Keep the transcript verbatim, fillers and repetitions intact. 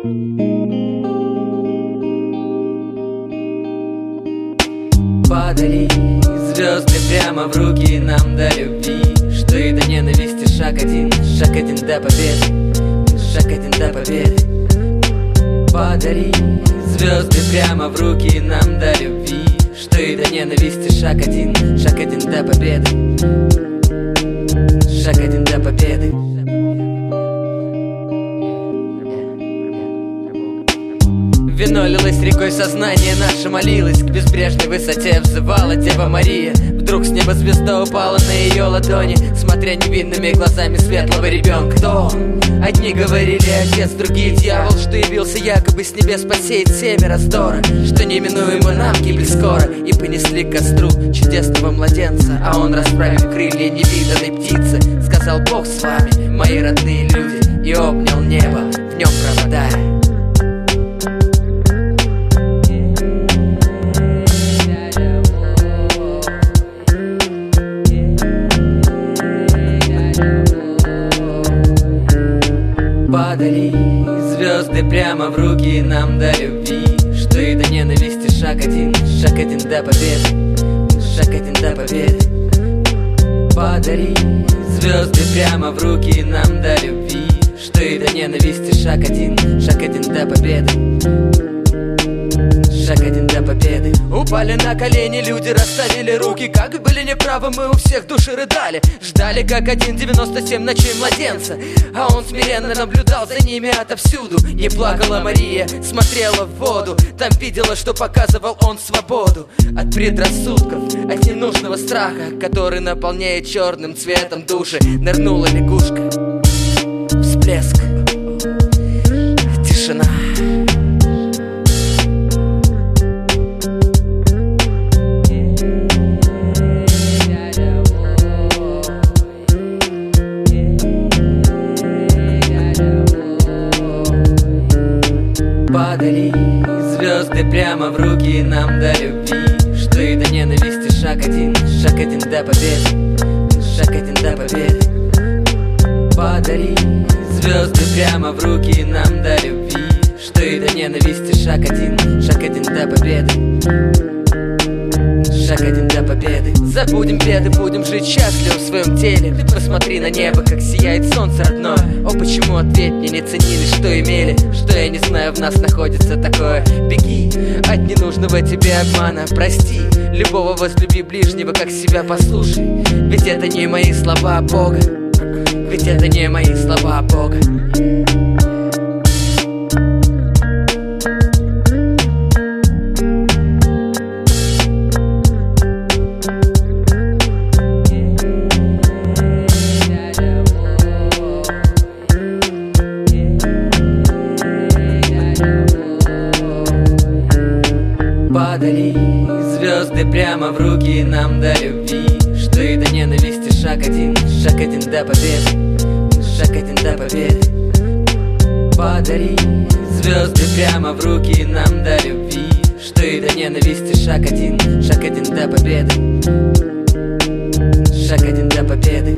Падали звезды прямо в руки нам до любви, что и до ненависти шаг один, шаг один до победы, шаг один до победы. Падали звезды прямо в руки нам до любви, что и до ненависти шаг один, шаг один до победы, шаг один до победы. Вино лилось рекой, сознание наше молилось, к безбрежной высоте взывала Дева Мария. Вдруг с неба звезда упала на ее ладони, смотря невинными глазами светлого ребенка. Кто? Одни говорили отец, другие дьявол, что явился якобы с небес посеять семя раздора, что неминуемо нам гибель скоро, и понесли к костру чудесного младенца. А он, расправив крылья невиданной птицы, сказал: Бог с вами, мои родные люди, и обнял небо, в нем проводая. Падали звезды прямо в руки нам до любви, что и до ненависти шаг один, шаг один до победы, шаг один до победы. Падали звезды прямо в руки нам до любви, что и до ненависти шаг один, шаг один до победы, шаг один до победы. Упали на колени люди, расставили руки, как были неправы, мы у всех души рыдали. Ждали как один девяносто семь ночей младенца, а он смиренно наблюдал за ними отовсюду. Не плакала Мария, смотрела в воду, там видела, что показывал он свободу от предрассудков, от ненужного страха, который наполняет черным цветом души. Нырнула лягушка, всплеск, тишина. Падали звезды прямо в руки нам до любви, что и до ненависти шаг один, шаг один до победы, шаг один до победы. Падали звезды прямо в руки нам до любви, что и до ненависти шаг один, шаг один до победы, шаг один до победы. Забудем беды, будем жить счастливо в своем теле. Ты посмотри на небо, как сияет солнце родное. О, почему, ответь мне, не ценили, что имели, что я не знаю, в нас находится такое. Беги от ненужного тебе обмана, прости любого, возлюби ближнего, как себя послушай. Ведь это не мои слова Бога, ведь это не мои слова Бога. Падали звезды прямо в руки нам до любви, что и до ненависти шаг один, шаг один до победы, шаг один до победы. Падали звезды прямо в руки нам до любви, что и до ненависти шаг один, шаг один до победы, шаг один до победы.